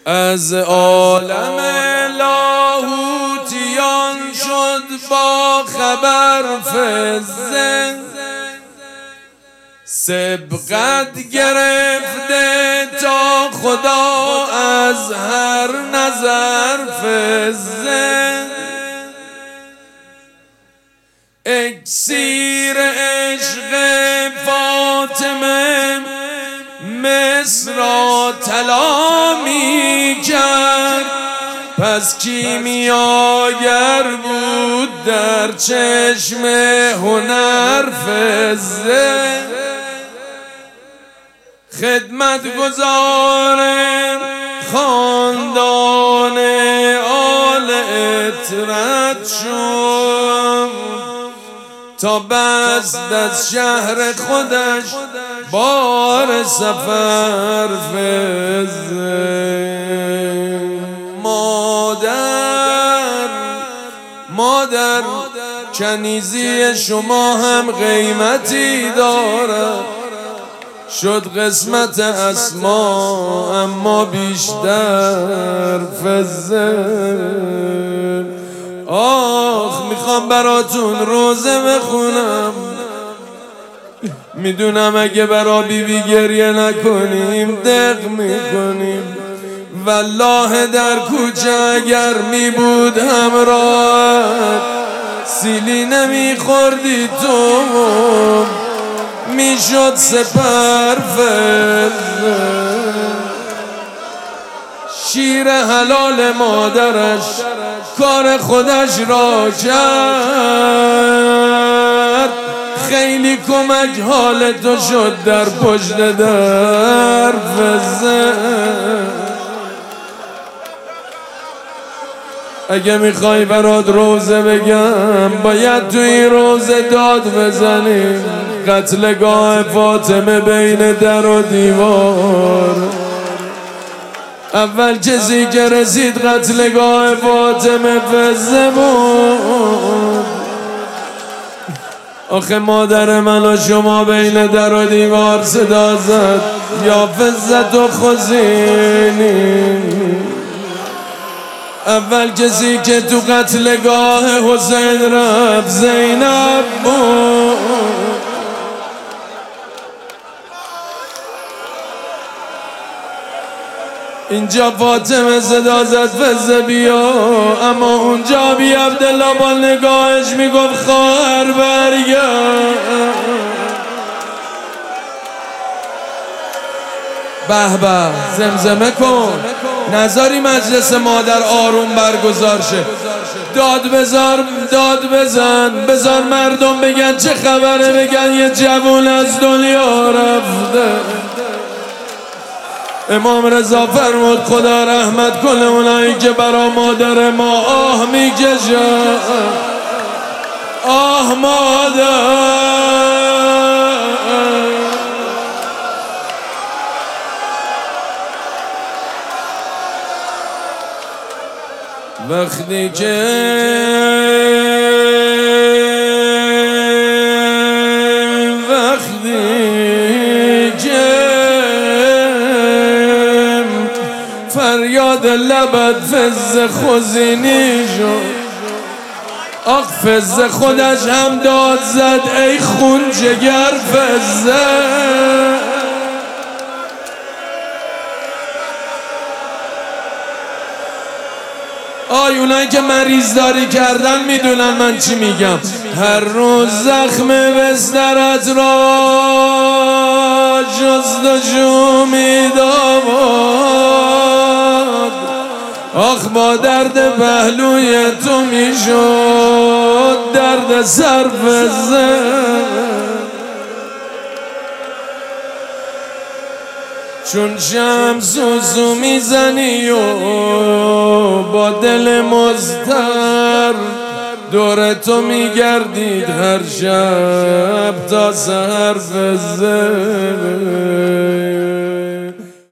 از عالم لاهوتیان شد با خبر فزه، سبقت گرفته تا خدا از هر نظر فزه. اکسیر عشق فاطمه مصر را طلا می کرد، پس کیمیاگر بود در چشم هنر فزه. خدمتگزار خاندان آل اطرت شد تا بست از شهر خودش بار سفر فزه. مادر کنیزی شما هم قیمتی دارد، شد قسمت اسما اما بیشتر فزه. آخ میخوام براتون روزه بخونم، میدونم اگه برا بیبی گریه نکنیم دق میکنیم. والله در کوچه اگر میبود همراهت سیلی نمیخوردی تو، میشد سپر فزه. شیر حلال مادرش کار خودش را کرد، خیلی کمک حال تو شد در پشت در فزه. اگه میخوای برات روزه بگم باید تو این روزه داد بزنیم. قتلگاه فاطمه بین در و دیوار، اول کسی که رسید قتلگاه فاطمه فزه بود. آخه مادر من و شما بین در و دیوار صدا زد یا فزت و خزینی. اول کسی که تو قتلگاه حسین رفت زینب بود. اینجا فاطمه صدا زد فزه بیا، اما اونجا بی عبدالله با نگاهش میگفت خواهر برگرد. به به زمزمه کن، نذاری مجلس مادر آروم برگزار شه. داد بزن، بذار مردم بگن چه خبره، بگن یه جوون از دنیا رفته. امام رضا فرمود خدا رحمت کنه اونایی که برا مادر ما آه میکشن. آه مادر، وقتی که فریاد لبت فزه خزینی شد. آخ فزه خودش هم داد زد ای خون جگر فزه. اونایی که مریض داری کردن میدونن من چی میگم. هر روز زخم بسترت را جستجو میداد، آخ با درد پهلوی تو میشد درد سر فزه. چون شمع سوسو میزنی و با دل مضطر دور تو میگردید هر شب تا سحر فزه.